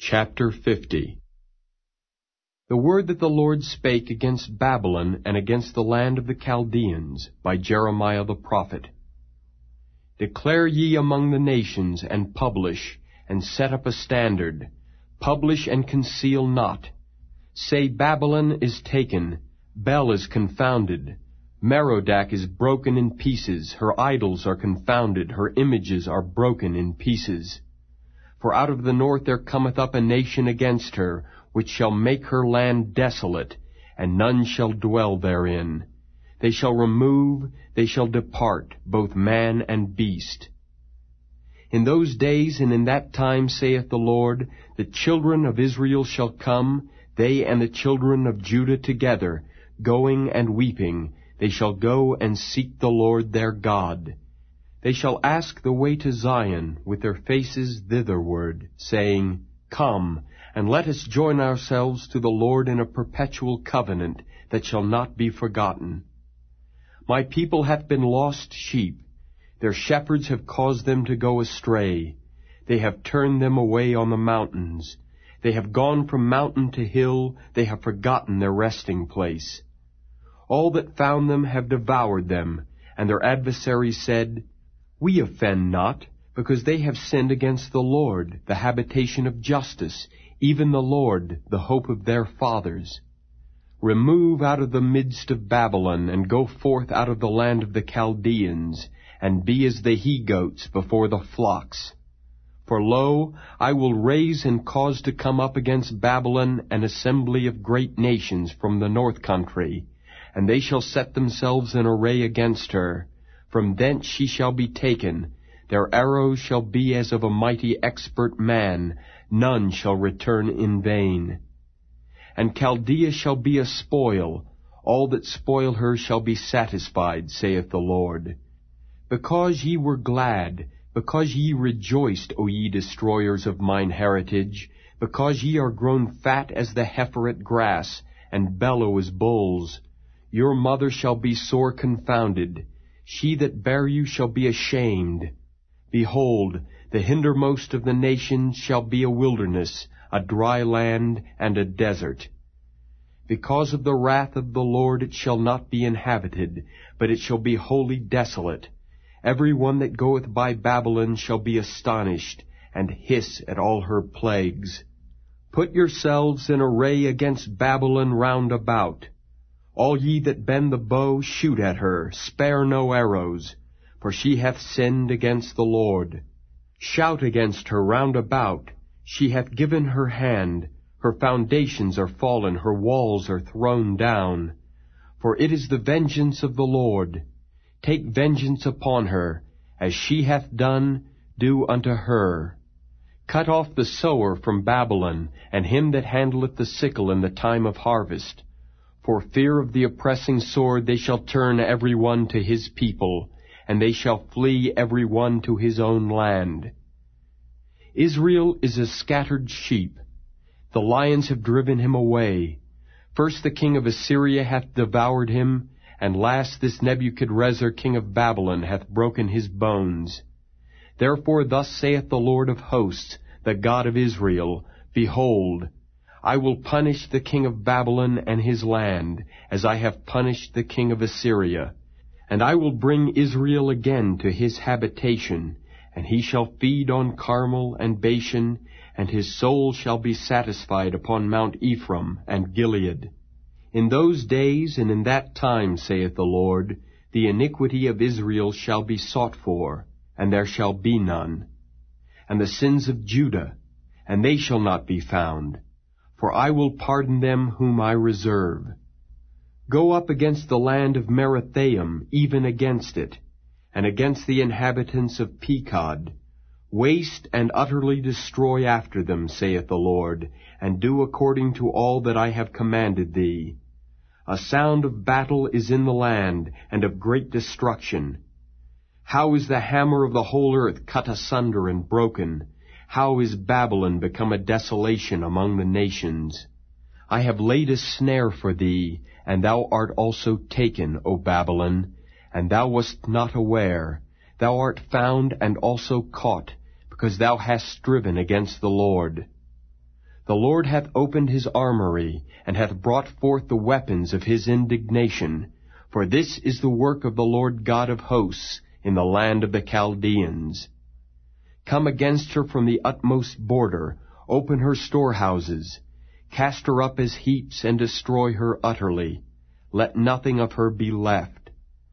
Chapter 50. The word that the Lord spake against Babylon and against the land of the Chaldeans by Jeremiah the prophet. Declare ye among the nations, and publish, and set up a standard. Publish and conceal not. Say, Babylon is taken, Bel is confounded, Merodach is broken in pieces, her idols are confounded, her images are broken in pieces. For out of the north there cometh up a nation against her, which shall make her land desolate, and none shall dwell therein. They shall remove, they shall depart, both man and beast. In those days and in that time, saith the Lord, the children of Israel shall come, they and the children of Judah together, going and weeping. They shall go and seek the Lord their God. They shall ask the way to Zion, with their faces thitherward, saying, Come, and let us join ourselves to the Lord in a perpetual covenant that shall not be forgotten. My people hath been lost sheep. Their shepherds have caused them to go astray. They have turned them away on the mountains. They have gone from mountain to hill. They have forgotten their resting place. All that found them have devoured them, and their adversaries said, We offend not, because they have sinned against the Lord, the habitation of justice, even the Lord, the hope of their fathers. Remove out of the midst of Babylon, and go forth out of the land of the Chaldeans, and be as the he-goats before the flocks. For lo, I will raise and cause to come up against Babylon an assembly of great nations from the north country, and they shall set themselves in array against her. From thence she shall be taken. Their arrows shall be as of a mighty expert man. None shall return in vain. And Chaldea shall be a spoil. All that spoil her shall be satisfied, saith the Lord. Because ye were glad, because ye rejoiced, O ye destroyers of mine heritage, because ye are grown fat as the heifer at grass, and bellow as bulls, your mother shall be sore confounded. She that bare you shall be ashamed. Behold, the hindermost of the nations shall be a wilderness, a dry land, and a desert. Because of the wrath of the Lord it shall not be inhabited, but it shall be wholly desolate. Every one that goeth by Babylon shall be astonished, and hiss at all her plagues. Put yourselves in array against Babylon round about. All ye that bend the bow, shoot at her, spare no arrows, for she hath sinned against the Lord. Shout against her round about. She hath given her hand. Her foundations are fallen, her walls are thrown down. For it is the vengeance of the Lord. Take vengeance upon her. As she hath done, do unto her. Cut off the sower from Babylon, and him that handleth the sickle in the time of harvest. For fear of the oppressing sword they shall turn every one to his people, and they shall flee every one to his own land. Israel is a scattered sheep. The lions have driven him away. First the king of Assyria hath devoured him, and last this Nebuchadrezzar king of Babylon hath broken his bones. Therefore thus saith the Lord of hosts, the God of Israel, Behold, I will punish the king of Babylon and his land, as I have punished the king of Assyria. And I will bring Israel again to his habitation, and he shall feed on Carmel and Bashan, and his soul shall be satisfied upon Mount Ephraim and Gilead. In those days and in that time, saith the Lord, the iniquity of Israel shall be sought for, and there shall be none. And the sins of Judah, and they shall not be found. For I will pardon them whom I reserve. Go up against the land of Merathaim, even against it, and against the inhabitants of Pekod. Waste and utterly destroy after them, saith the Lord, and do according to all that I have commanded thee. A sound of battle is in the land, and of great destruction. How is the hammer of the whole earth cut asunder and broken? How is Babylon become a desolation among the nations? I have laid a snare for thee, and thou art also taken, O Babylon, and thou wast not aware. Thou art found and also caught, because thou hast striven against the Lord. The Lord hath opened his armory, and hath brought forth the weapons of his indignation. For this is the work of the Lord God of hosts in the land of the Chaldeans. Come against her from the utmost border, open her storehouses, cast her up as heaps, and destroy her utterly. Let nothing of her be left.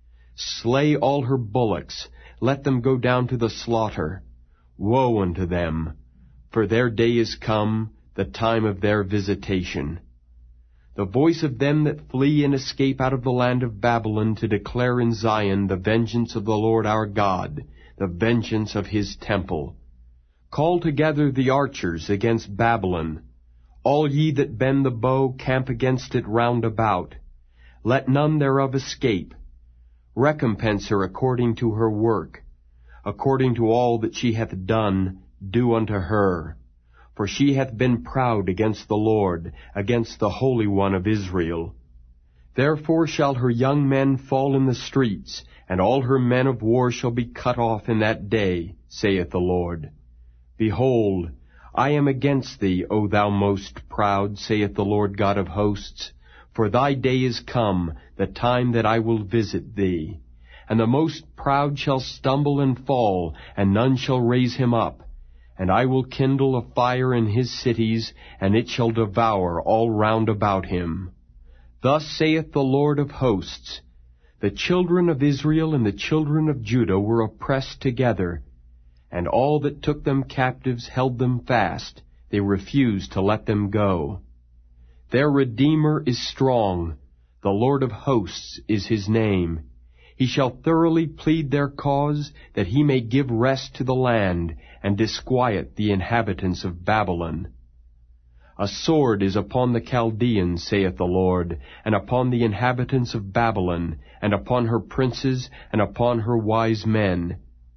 Slay all her bullocks, let them go down to the slaughter. Woe unto them, for their day is come, the time of their visitation. The voice of them that flee and escape out of the land of Babylon, to declare in Zion the vengeance of the Lord our God, the vengeance of his temple. Call together the archers against Babylon. All ye that bend the bow, camp against it round about. Let none thereof escape. Recompense her according to her work. According to all that she hath done, do unto her. For she hath been proud against the Lord, against the Holy One of Israel. Therefore shall her young men fall in the streets, and all her men of war shall be cut off in that day, saith the Lord. Behold, I am against thee, O thou most proud, saith the Lord God of hosts. For thy day is come, the time that I will visit thee. And the most proud shall stumble and fall, and none shall raise him up. And I will kindle a fire in his cities, and it shall devour all round about him. Thus saith the Lord of hosts, the children of Israel and the children of Judah were oppressed together, and all that took them captives held them fast. They refused to let them go. Their Redeemer is strong. The Lord of hosts is his name. He shall thoroughly plead their cause, that he may give rest to the land, and disquiet the inhabitants of Babylon. A sword is upon the Chaldeans, saith the Lord, and upon the inhabitants of Babylon, and upon her princes, and upon her wise men.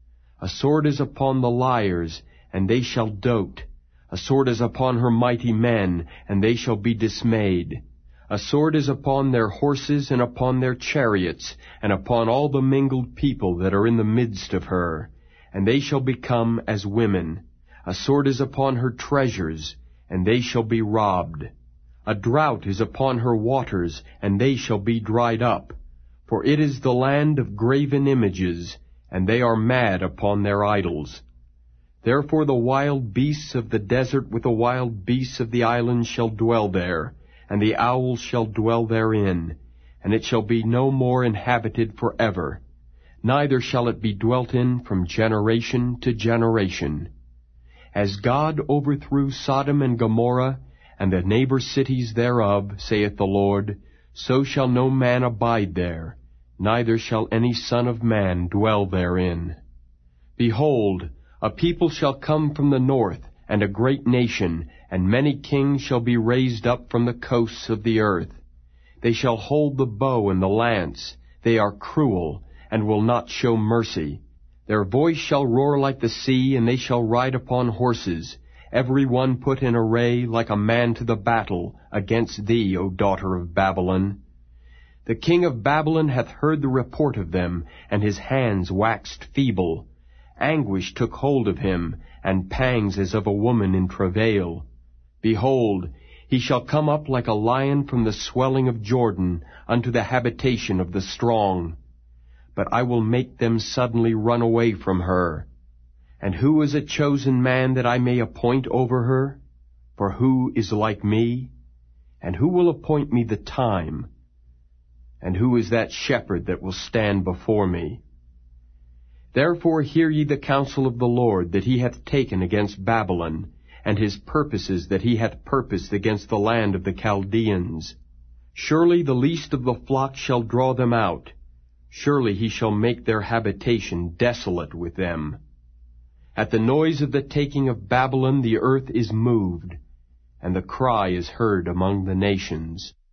A sword is upon the liars, and they shall dote. A sword is upon her mighty men, and they shall be dismayed. A sword is upon their horses, and upon their chariots, and upon all the mingled people that are in the midst of her, and they shall become as women. A sword is upon her treasures, and they shall be robbed. A drought is upon her waters, and they shall be dried up. For it is the land of graven images, and they are mad upon their idols. Therefore the wild beasts of the desert with the wild beasts of the islands shall dwell there, and the owls shall dwell therein, and it shall be no more inhabited forever, neither shall it be dwelt in from generation to generation. As God overthrew Sodom and Gomorrah, and the neighbor cities thereof, saith the Lord, so shall no man abide there, neither shall any son of man dwell therein. Behold, a people shall come from the north, and a great nation, and many kings shall be raised up from the coasts of the earth. They shall hold the bow and the lance. They are cruel, and will not show mercy. Their voice shall roar like the sea, and they shall ride upon horses, every one put in array like a man to the battle against thee, O daughter of Babylon. The king of Babylon hath heard the report of them, and his hands waxed feeble. Anguish took hold of him, and pangs as of a woman in travail. Behold, he shall come up like a lion from the swelling of Jordan unto the habitation of the strong. But I will make them suddenly run away from her. And who is a chosen man that I may appoint over her? For who is like me? And who will appoint me the time? And who is that shepherd that will stand before me? Therefore hear ye the counsel of the Lord that he hath taken against Babylon, and his purposes that he hath purposed against the land of the Chaldeans. Surely the least of the flock shall draw them out. Surely he shall make their habitation desolate with them. At the noise of the taking of Babylon the earth is moved, and the cry is heard among the nations.